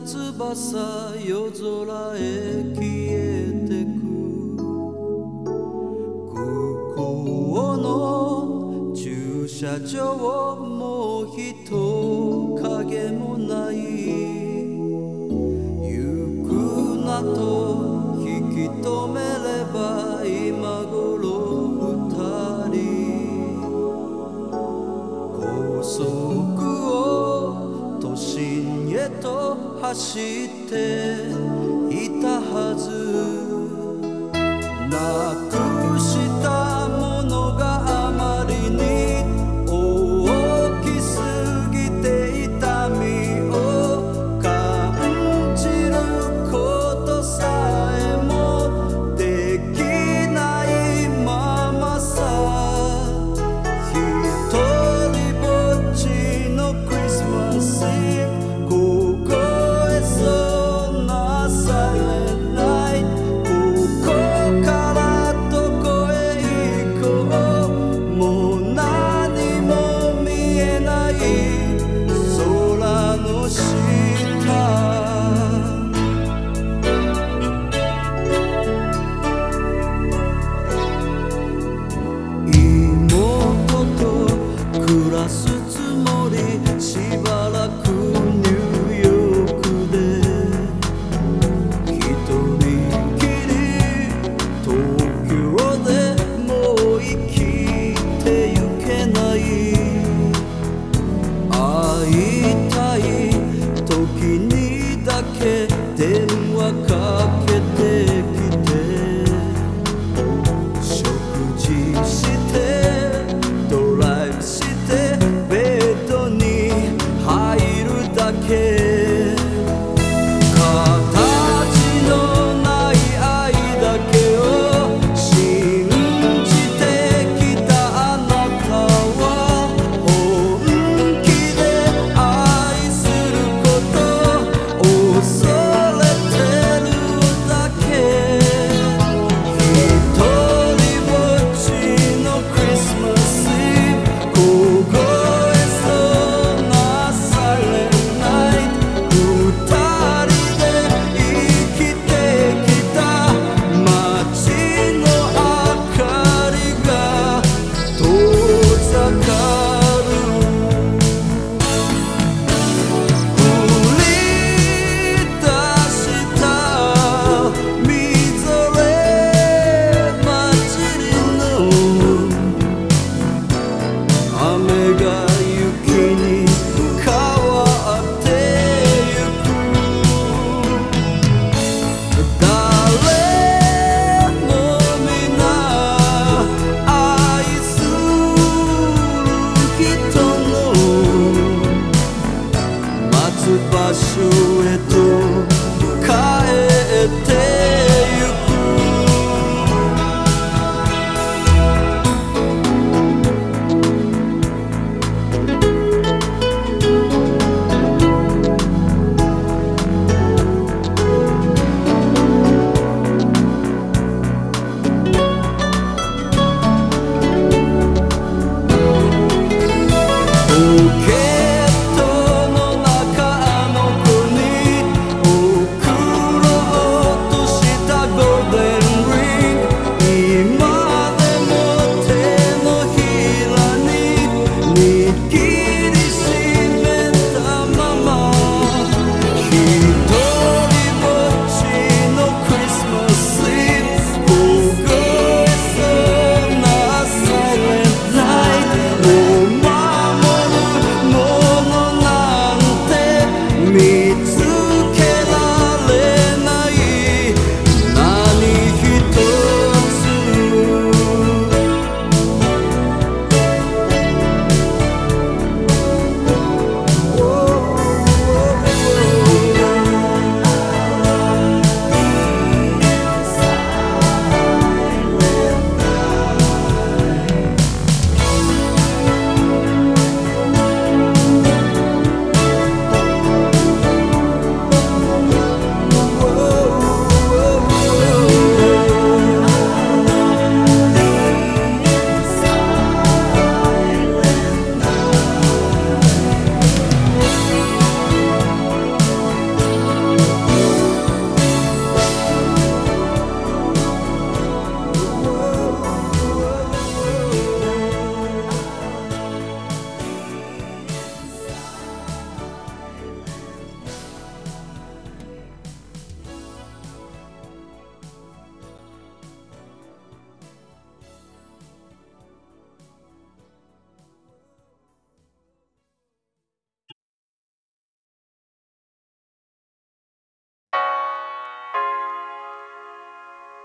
翼夜空へ消えてく空港の駐車場もう人影もない行くなと引き止めれば今頃二人高速を都心へと走っていたはずなくしたものがあまりに大きすぎて痛みを感じることさえもできないままさ一人ぼっちのクリスマスイブしばらくニューヨークで一人きり東京でもう生きてゆけない会いたい時にだけ電話かけてきて食事してドライブしてベッドに入るだけ形のない愛だけを信じてきたあなたは本気で愛すること恐れてるだけ一人ぼっちのクリスマスイブ凍えそうな場所へと帰ってゆく握りし